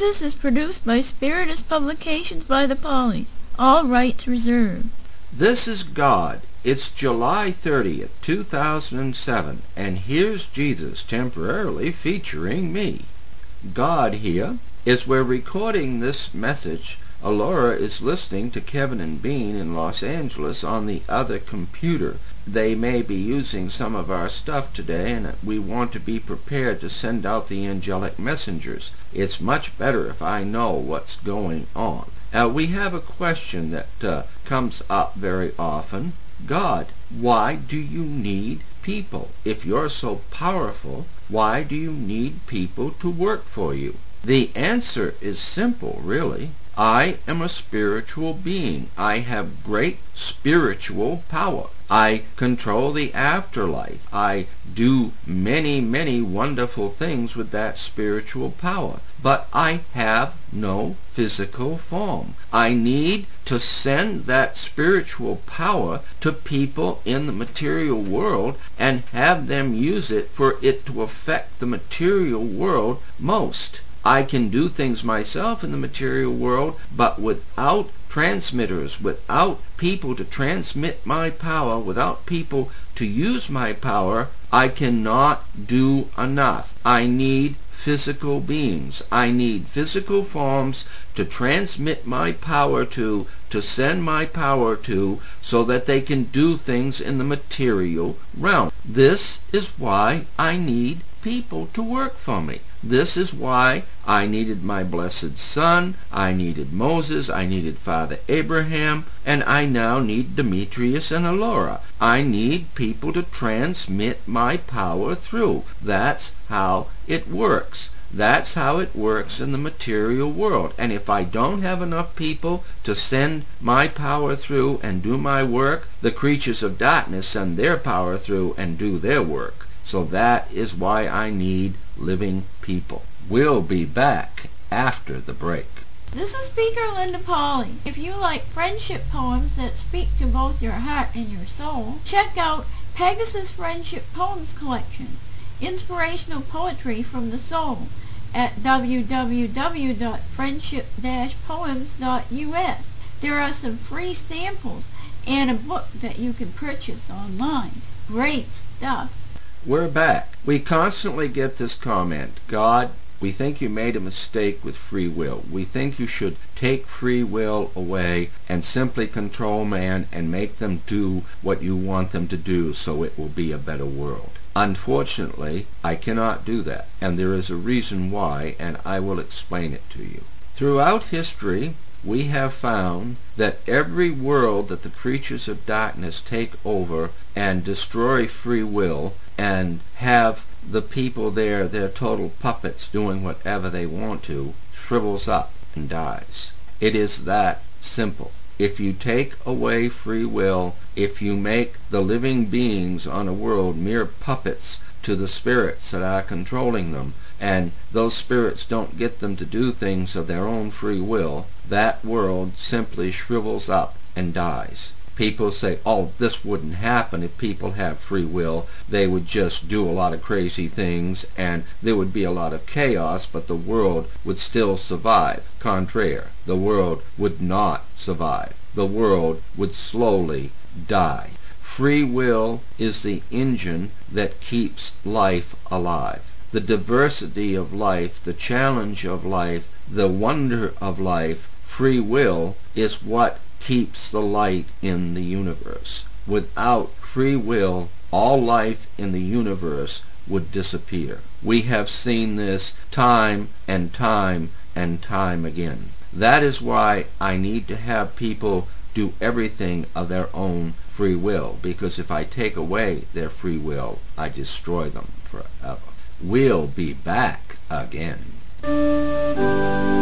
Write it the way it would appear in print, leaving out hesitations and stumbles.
Jesus is produced by Spiritus Publications by the Polleys. All rights reserved. This is God. It's July 30th, 2007, and here's Jesus temporarily featuring me. God here. As we're recording this message, Alora is listening to Kevin and Bean in Los Angeles on the other computer. They may be using some of our stuff today, and we want to be prepared to send out the angelic messengers. It's much better if I know what's going on. We have a question that comes up very often. God, why do you need people? If you're so powerful, why do you need people to work for you? The answer is simple, really. I am a spiritual being. I have great spiritual power. I control the afterlife. I do many, many wonderful things with that spiritual power. But I have no physical form. I need to send that spiritual power to people in the material world and have them use it for it to affect the material world most. I can do things myself in the material world, but without transmitters, without people to transmit my power, without people to use my power, I cannot do enough. I need physical beings. I need physical forms to transmit my power to send my power to, so that they can do things in the material realm. This is why I need people to work for me. This is why I needed my blessed son, I needed Moses, I needed Father Abraham, and I now need Demetrius and Alora. I need people to transmit my power through. That's how it works. That's how it works in the material world. And if I don't have enough people to send my power through and do my work, the creatures of darkness send their power through and do their work. So that is why I need living people. We'll be back after the break. This is Speaker Linda Polley. If you like friendship poems that speak to both your heart and your soul, check out Pegasus Friendship Poems Collection, Inspirational Poetry from the Soul, at www.friendship-poems.us. There are some free samples and a book that you can purchase online. Great stuff. We're back. We constantly get this comment, God, we think you made a mistake with free will. We think you should take free will away and simply control man and make them do what you want them to do so it will be a better world. Unfortunately, I cannot do that, and there is a reason why, and I will explain it to you. Throughout history, we have found that every world that the creatures of darkness take over and destroy free will and have the people there, their total puppets, doing whatever they want to, shrivels up and dies. It is that simple. If you take away free will, if you make the living beings on a world mere puppets to the spirits that are controlling them, and those spirits don't get them to do things of their own free will, that world simply shrivels up and dies. People say, oh, this wouldn't happen if people have free will. They would just do a lot of crazy things and there would be a lot of chaos, but the world would still survive. Contraire, the world would not survive. The world would slowly die. Free will is the engine that keeps life alive. The diversity of life, the challenge of life, the wonder of life, free will is what keeps the light in the universe. Without free will, all life in the universe would disappear. We have seen this time and time and time again. That is why I need to have people do everything of their own free will, because if I take away their free will, I destroy them forever. We'll be back again.